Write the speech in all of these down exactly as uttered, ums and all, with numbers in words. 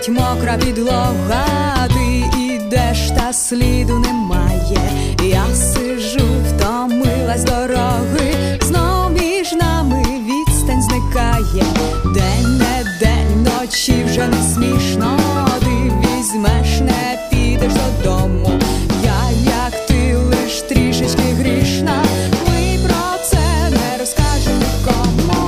геть мокра підлога, ти ідеш, та сліду немає. Я сижу, втомилась дороги, знов між нами відстань зникає. День не день, ночі вже не смішно, ти візьмеш, не підеш додому. Я, як ти, лиш трішечки грішна, ми про це не розкажемо нікому.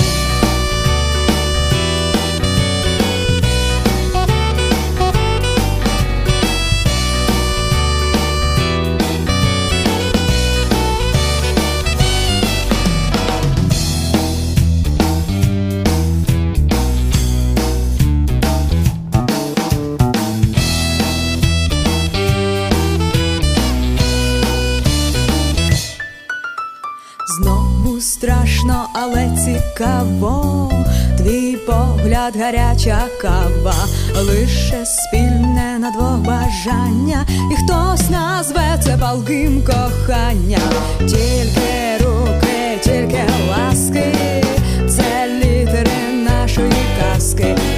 Знову страшно, але цікаво, твій погляд гаряча кава, лише спільне на двох бажання, і хтось назве це палким коханням. Тільки руки, тільки ласки, це літери нашої казки.